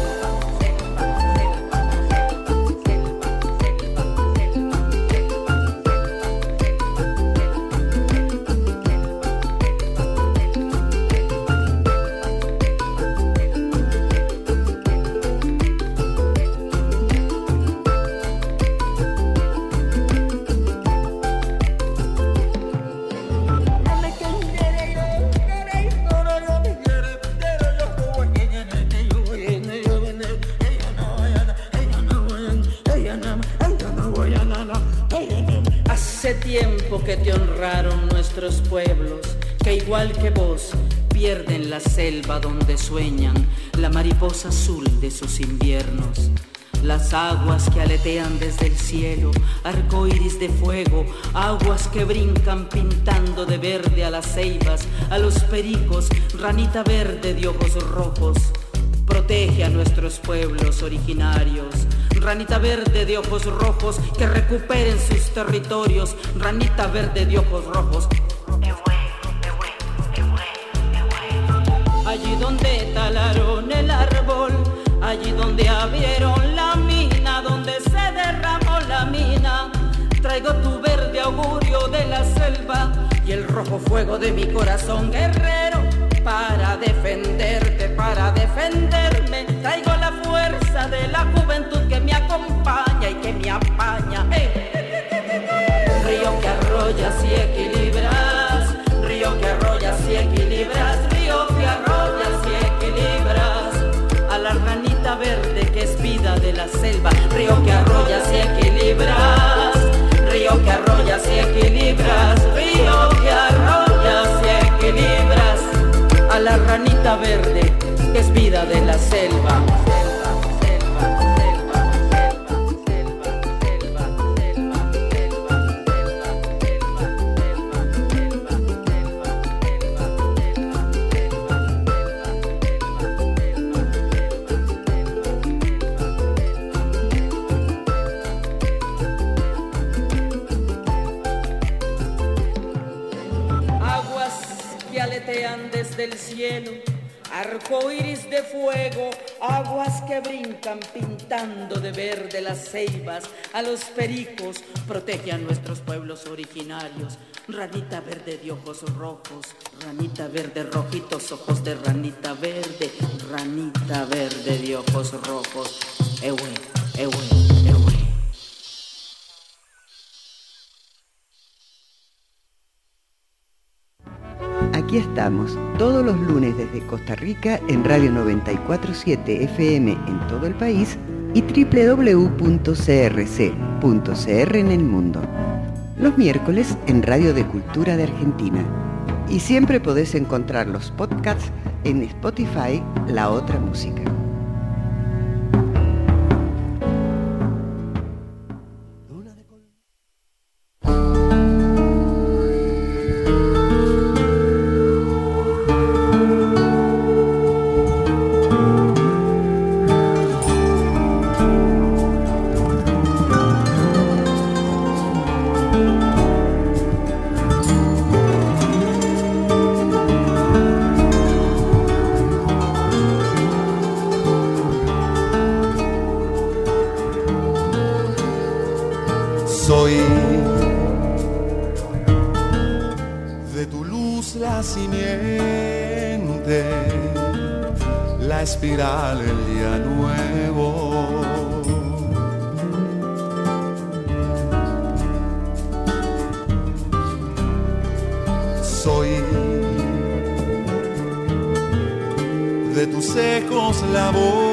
Hace tiempo que te honraron nuestros pueblos, que igual que vos pierden la selva donde sueñan la mariposa azul de sus inviernos. Las aguas que aletean desde el cielo, arcoíris de fuego, aguas que brincan pintando de verde a las ceibas, a los pericos, ranita verde de ojos rojos. Protege a nuestros pueblos originarios, ranita verde de ojos rojos, que recuperen sus territorios, ranita verde de ojos rojos. Allí donde talaron el árbol, allí donde abrieron la mina, donde se derramó la mina, traigo tu verde augurio de la selva y el rojo fuego de mi corazón guerrero. Para defenderte, para defenderme, traigo la fuerza de la juventud que me acompaña y que me apaña. ¡Hey! Río que arrollas y equilibras, río que arrollas y equilibras, río que arrollas y equilibras a la ranita verde que es vida de la selva. Río que arrollas y equilibras, río que arrollas y equilibras, río que arrollas y equilibras a la ranita verde que es vida de la selva. Desde el cielo, arcoíris de fuego, aguas que brincan pintando de verde las ceibas, a los pericos, protege a nuestros pueblos originarios. Ranita verde de ojos rojos, ranita verde, rojitos ojos de ranita verde de ojos rojos. Ewe, ewe, ewe. Aquí estamos, todos los lunes desde Costa Rica en Radio 94.7 FM en todo el país y www.crc.cr en el mundo. Los miércoles en Radio de Cultura de Argentina. Y siempre podés encontrar los podcasts en Spotify, La Otra Música. Soy de tu luz la simiente, la la espiral el día nuevo. Soy de tus ecos la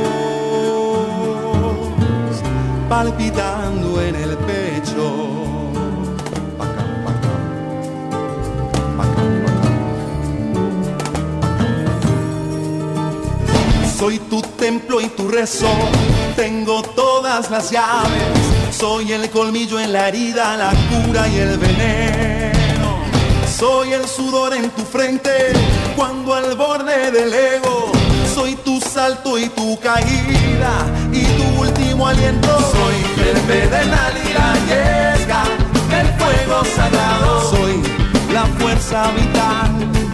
voz palpitando en el pecho. Soy tu templo y tu rezo, tengo todas las llaves. Soy el colmillo en la herida, la cura y el veneno. Soy el sudor en tu frente, cuando al borde del ego. Soy tu salto y tu caída, y tu último aliento. Soy el pedernal y la yesca del fuego sagrado. Soy la fuerza vital.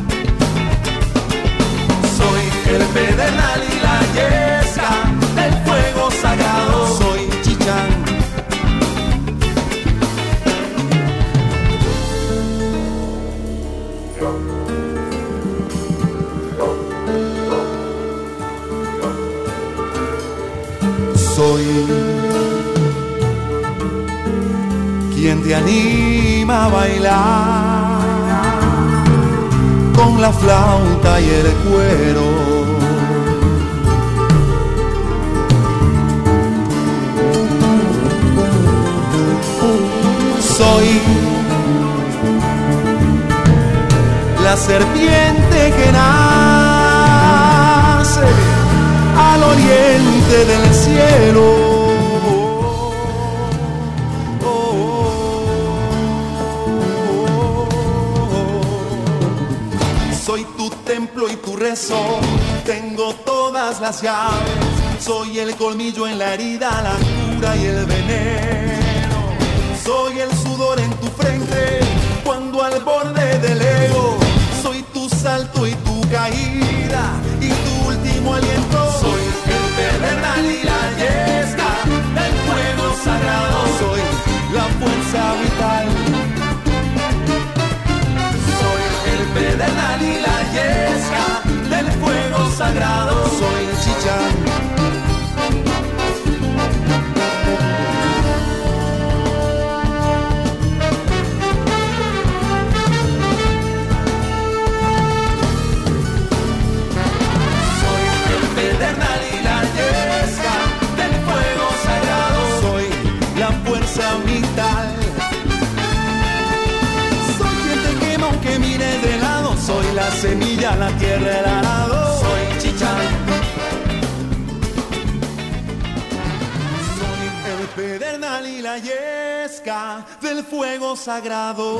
Soy el pedernal y la yesca del fuego sagrado. Soy Chichán. Soy quien te anima a bailar con la flauta y el cuero. Soy la serpiente que nace al oriente del cielo. Soy tu templo y tu rezo, tengo todas las llaves. Soy el colmillo en la herida, la cura y el veneno. Soy el sudor en tu frente, cuando al borde del ego. Soy tu salto y tu caída, y tu último aliento. Soy el pedernal y la yesca del fuego sagrado. Soy la fuerza vital. Soy el pedernal y la yesca del fuego sagrado. Soy Chichán. Vital. Soy quien te quema aunque mires de lado. Soy la semilla, la tierra, el arado. Soy Chichán. Soy el pedernal y la yesca del fuego sagrado.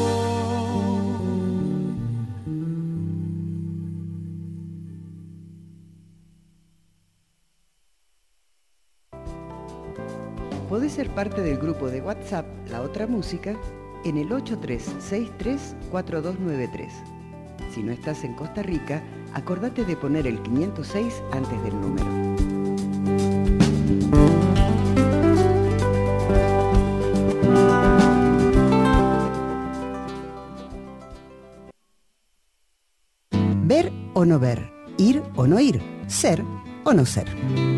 Podés ser parte del grupo de WhatsApp La Otra Música en el 8363-4293. Si no estás en Costa Rica, acordate de poner el 506 antes del número. Ver o no ver, ir o no ir, ser o no ser.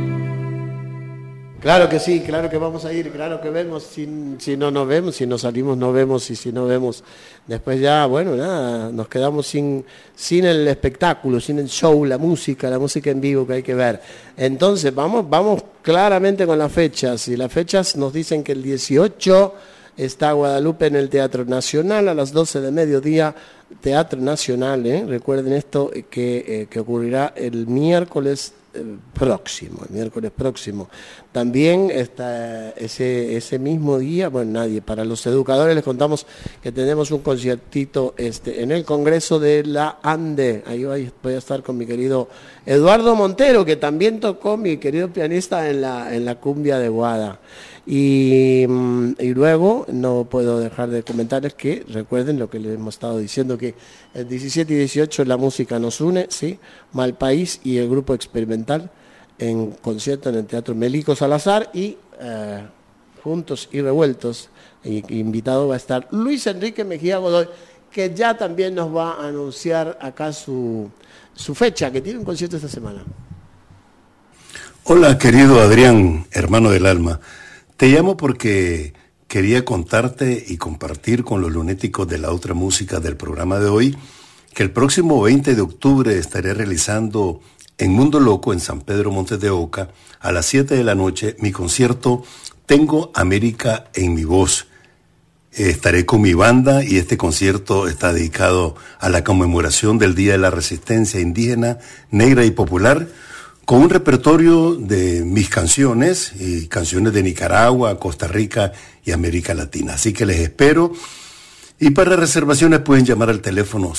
Claro que sí, claro que vamos a ir, claro que vemos, si no nos vemos, si no salimos no vemos, y si no vemos, después ya, bueno, nada, nos quedamos sin el espectáculo, sin el show, la música en vivo que hay que ver. Entonces, vamos claramente con las fechas, y las fechas nos dicen que el 18 está Guadalupe en el Teatro Nacional a las 12 de mediodía, Teatro Nacional, recuerden esto, que ocurrirá el miércoles próximo. También está ese mismo día, para los educadores les contamos que tenemos un conciertito en el Congreso de la Ande. Ahí voy a estar con mi querido Eduardo Montero, que también tocó, mi querido pianista, en la cumbia de Guada. Y luego no puedo dejar de comentarles que recuerden lo que les hemos estado diciendo, que el 17 y 18 la música nos une, ¿sí? Malpaís y el grupo experimental en concierto en el Teatro Melico Salazar, y juntos y revueltos, invitado va a estar Luis Enrique Mejía Godoy, que ya también nos va a anunciar acá su fecha, que tiene un concierto esta semana. Hola, querido Adrián, hermano del alma. Te llamo porque quería contarte y compartir con los lunéticos de la otra música del programa de hoy que el próximo 20 de octubre estaré realizando en Mundo Loco, en San Pedro Montes de Oca, a las 7 de la noche, mi concierto Tengo América en mi voz. Estaré con mi banda y este concierto está dedicado a la conmemoración del Día de la Resistencia Indígena, Negra y Popular, con un repertorio de mis canciones y canciones de Nicaragua, Costa Rica y América Latina. Así que les espero. Y para reservaciones pueden llamar al teléfono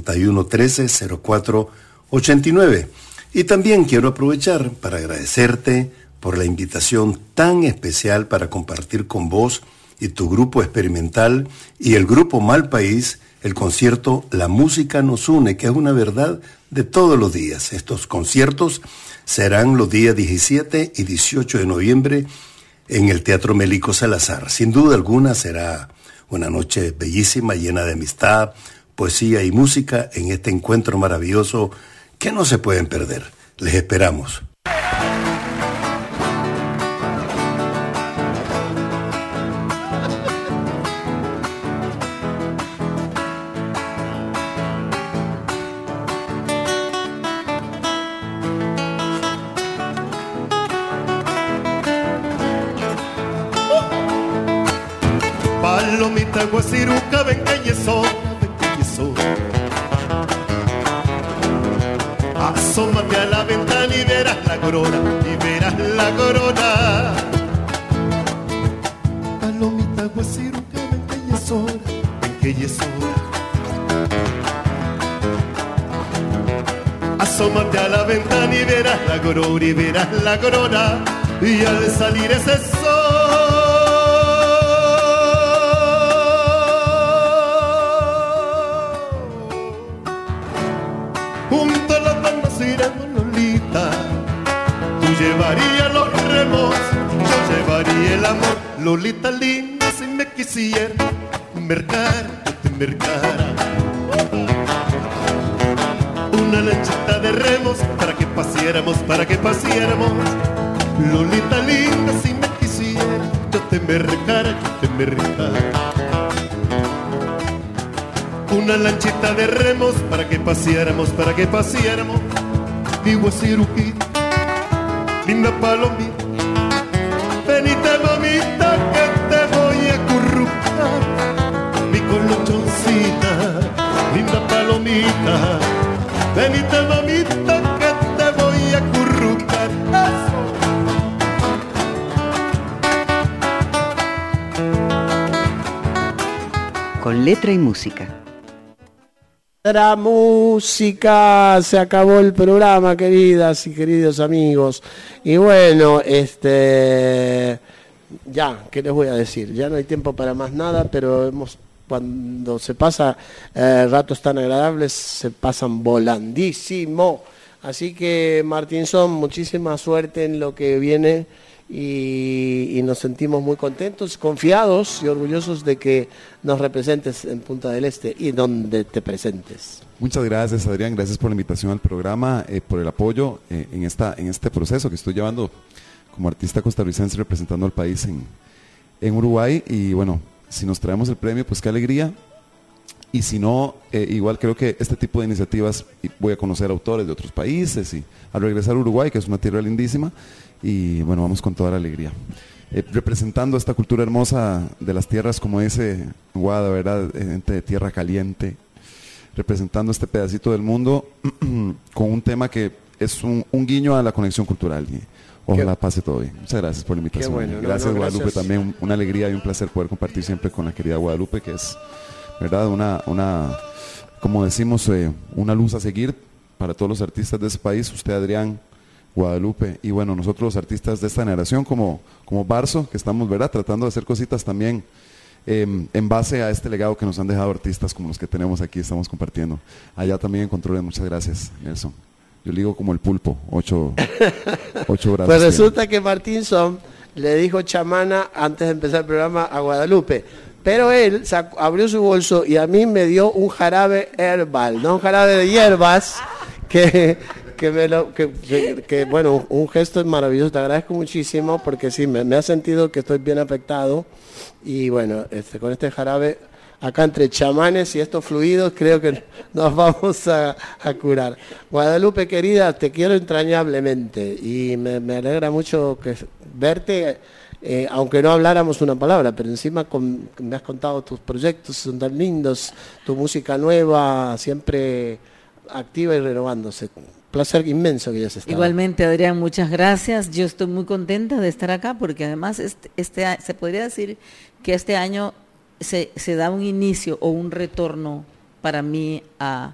6113-0489. Y también quiero aprovechar para agradecerte por la invitación tan especial para compartir con vos y tu grupo experimental y el grupo Mal País el concierto La Música Nos Une, que es una verdad de todos los días. Estos conciertos serán los días 17 y 18 de noviembre en el Teatro Melico Salazar. Sin duda alguna será una noche bellísima, llena de amistad, poesía y música en este encuentro maravilloso que no se pueden perder. Les esperamos. Palomita guasiruca, ven que yeso, asómate a la ventana y verás la corona, Palomita guasiruca, ven que yesora, asómate a la ventana y verás la corona, y al salir ese sol, junto a las bandas iremos, Lolita. Tú llevarías los remos, yo llevaría el amor. Lolita linda, si me quisiera mercar, yo te mercara. Una lanchita de remos para que paseáramos. Lolita linda, si me quisiera, yo te mercara. Una lanchita de remos para que paseáramos. Mi guasiruquita, linda palomita, venite mamita que te voy a acurrucar. Mi colochoncita, linda palomita, venite mamita que te voy a acurrucar. Con letra y música. La música, se acabó el programa, queridas y queridos amigos. Y bueno, ya, ¿qué les voy a decir? Ya no hay tiempo para más nada, pero cuando se pasa ratos tan agradables, se pasan volandísimo. Así que, Martinson, muchísima suerte en lo que viene. Y nos sentimos muy contentos, confiados y orgullosos de que nos representes en Punta del Este y donde te presentes. Muchas gracias, Adrián, gracias por la invitación al programa, por el apoyo en este proceso que estoy llevando como artista costarricense representando al país en Uruguay. Y bueno, si nos traemos el premio, pues qué alegría. Y si no, igual creo que este tipo de iniciativas, voy a conocer autores de otros países y al regresar a Uruguay, que es una tierra lindísima. Y bueno, vamos con toda la alegría. Representando esta cultura hermosa de las tierras, como dice Guada, ¿verdad? Gente de tierra caliente. Representando este pedacito del mundo con un tema que es un guiño a la conexión cultural. Y ojalá pase todo bien. Muchas gracias por la invitación. Bueno, gracias, Guadalupe, también una alegría y un placer poder compartir siempre con la querida Guadalupe, que es, ¿verdad? Una como decimos, una luz a seguir para todos los artistas de ese país. Usted, Adrián, Guadalupe, y bueno, nosotros los artistas de esta generación como Barso, que estamos, ¿verdad?, tratando de hacer cositas también en base a este legado que nos han dejado artistas como los que tenemos aquí, estamos compartiendo. Allá también en controles, muchas gracias, Nelson. Yo le digo como el pulpo, 8 brazos. Pues resulta que Martinson le dijo chamana antes de empezar el programa a Guadalupe, pero él abrió su bolso y a mí me dio un jarabe herbal, no un jarabe de hierbas, que bueno, un gesto maravilloso, te agradezco muchísimo porque sí, me ha sentido que estoy bien afectado y bueno, con este jarabe, acá entre chamanes y estos fluidos, creo que nos vamos a curar. Guadalupe querida, te quiero entrañablemente y me alegra mucho verte, aunque no habláramos una palabra, pero encima me has contado tus proyectos, son tan lindos, tu música nueva, siempre activa y renovándose. Placer inmenso que hayas estado. Igualmente, Adrián, muchas gracias. Yo estoy muy contenta de estar acá porque además se podría decir que este año se da un inicio o un retorno para mí a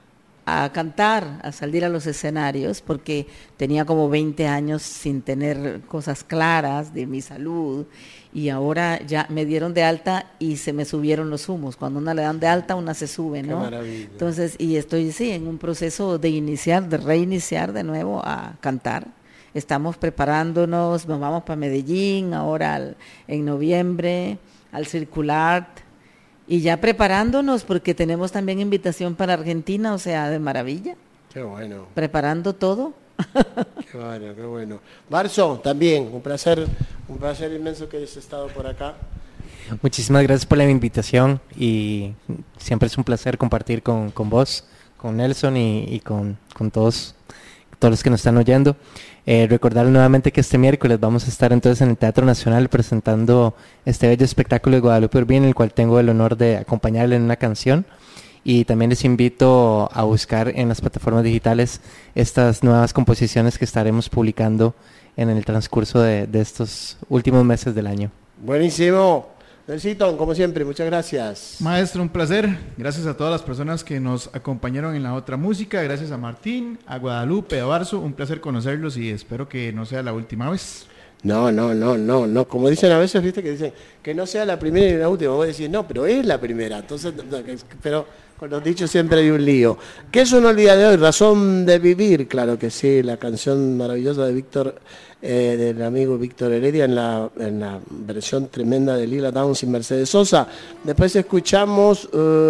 cantar, a salir a los escenarios, porque tenía como 20 años sin tener cosas claras de mi salud y ahora ya me dieron de alta y se me subieron los humos. Cuando una le dan de alta, una se sube, ¿no? Qué maravilla. Entonces, y estoy en un proceso de reiniciar de nuevo a cantar. Estamos preparándonos, nos vamos para Medellín ahora en noviembre, al Circular, y ya preparándonos porque tenemos también invitación para Argentina, o sea, de maravilla. Qué bueno. Preparando todo. Qué bueno, qué bueno. Barso, también, un placer inmenso que hayas estado por acá. Muchísimas gracias por la invitación y siempre es un placer compartir con vos, con Nelson y con todos los que nos están oyendo. Recordar nuevamente que este miércoles vamos a estar entonces en el Teatro Nacional presentando este bello espectáculo de Guadalupe Urbina, en el cual tengo el honor de acompañarle en una canción. Y también les invito a buscar en las plataformas digitales estas nuevas composiciones que estaremos publicando en el transcurso de estos últimos meses del año. Buenísimo. Nelsito, como siempre, muchas gracias. Maestro, un placer. Gracias a todas las personas que nos acompañaron en la otra música. Gracias a Martín, a Guadalupe, a Barso. Un placer conocerlos y espero que no sea la última vez. No. Como dicen a veces, viste que dicen que no sea la primera y la última. Vos decís, no, pero es la primera. Entonces, pero con los dichos siempre hay un lío. ¿Qué sonó el día de hoy? Razón de vivir, claro que sí. La canción maravillosa de Víctor, del amigo Víctor Heredia en la versión tremenda de Lila Downs y Mercedes Sosa. Después escuchamos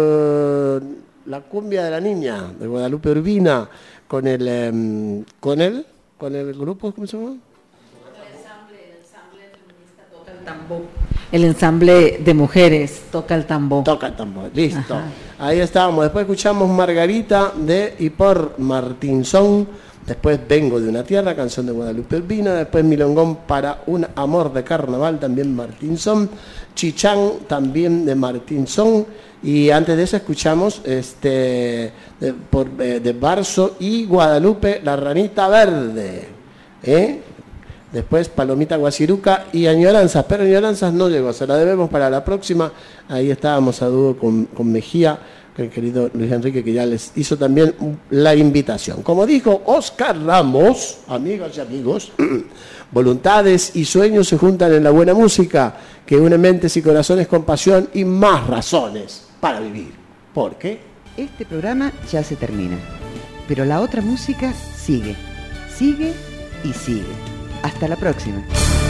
La cumbia de la niña de Guadalupe Urbina con el grupo, ¿cómo se llama? El ensamble de mujeres toca el tambor. Toca el tambor, listo. Ajá. Ahí estábamos. Después escuchamos Margarita de y por Martinson. Después Vengo de una tierra, canción de Guadalupe Urbina. Después Milongón para un amor de carnaval, también Martinson. Chichán, también de Martinson. Y antes de eso escuchamos de Barso y Guadalupe, La ranita verde. Después Palomita Guasiruca y Añoranzas, pero Añoranzas no llegó, se la debemos para la próxima. Ahí estábamos a dúo con Mejía, el querido Luis Enrique, que ya les hizo también la invitación. Como dijo Oscar Ramos, amigas y amigos, voluntades y sueños se juntan en la buena música, que une mentes y corazones con pasión y más razones para vivir. ¿Por qué? Este programa ya se termina, pero la otra música sigue y sigue. Hasta la próxima.